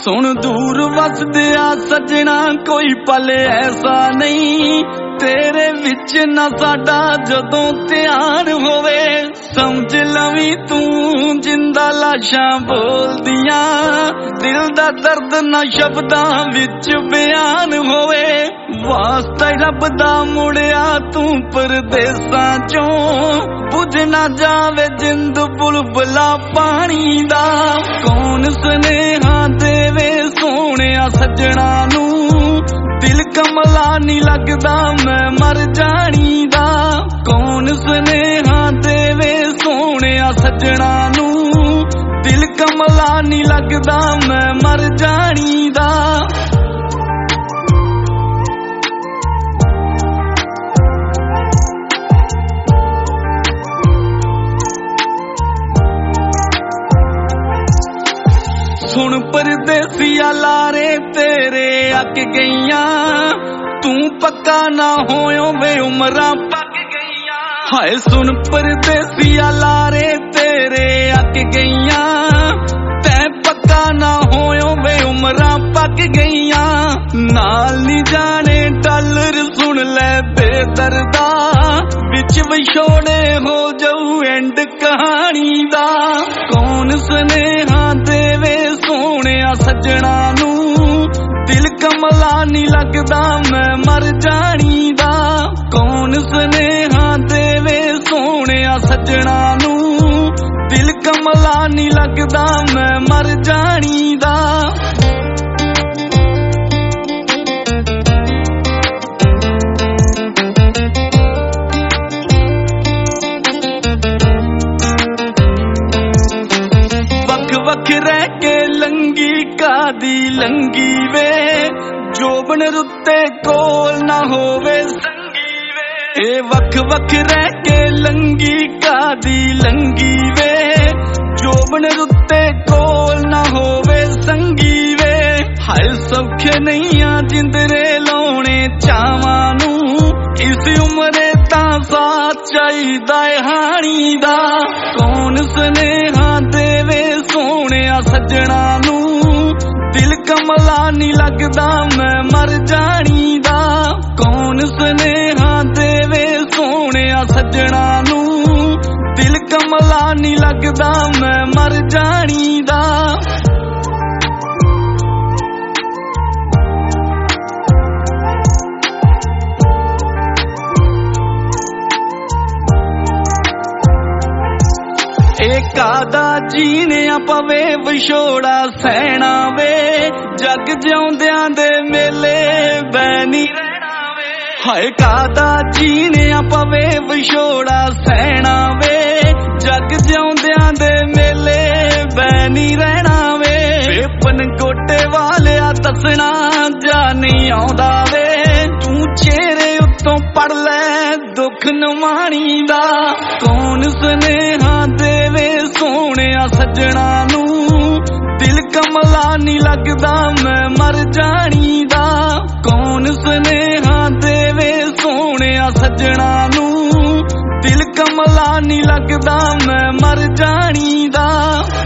सुन दूर वसदिया सजना कोई पल ऐसा नहीं तेरे विच ना साडा जदों ध्यान होवे समझ लवी तू जिंदा लाशां बोलदियां दिल दा दर्द ना शब्दां विच बयान होवे वास्ता रब दा मुड़िया तू परदेसां चों बुझ ना जावे जिंद बुलबुला पानी दा कौन सुनेहा देवे सोहणिया सजना नू दिल कमला नहीं लगदा मैं मर जानी दा कौन सुनेहा देवे सोहणिया सजना नू दिल कमला नहीं लगदा मैं मर जानी दा सुन परदेसिया लारे तेरे अक गईयां तू पक्का ना होयो वे उमरां पक गईयां हाय सुन परदेसिया लारे तेरे अक गईयां तै पक्का ना होयो वे उमरां पक गईयां नाल नी जाने डॉलर सुन ले बेदर्दा विच विछोड़े हो जाऊ एंड कहानी दा कौन सुनेहा देवे सोहणिया सजना नू दिल कमला नहीं लगदा मैं मर जानी दा कौन सुनेहा देवे सोहणिया सजना नू दिल कमला नहीं लगदा मैं मर जानी दा वख रह के लंगी कादी लंगी वे जोबन रुत्ते कोल ना होवे संगी वे ए वख वख रह के लंगी कादी लंगी वे जोबन रुत्ते कोल ना होवे संगी वे हाय सौखे नहीं आ जिंदरे लाउणे चावां नू इस उमरे तां साथ चाहीदा हानी दा कौन सुनेहा देवे सोहणिया सजना नू दिल कमला नहीं लगदा मैं मर जानी दा कौन सुनेहा देवे सोहणिया सजना नू दिल कमला नहीं लगदा मैं मर जानी दा कादा जीने पवे विछोड़ा सहना वे जग जिउंदियां दे मेले बैनी रहना वे हाय कादा जीने पवे विछोड़ा सहना वे जग जिउंदियां दे मेले बैनी रहना वे बेपन गोटे वालिया दसना जा नहीं आउंदा वे तू चेहरे उत्तों पढ़ ले दुख नवाणी दा कौन सुनेहा देवे सोहणिया सजना नू दिल कमला नहीं लगदा मैं मर जानी दा कौन सुनेहा देवे सोहणिया सजना नू दिल कमला नहीं लगदा मैं मर जानी दा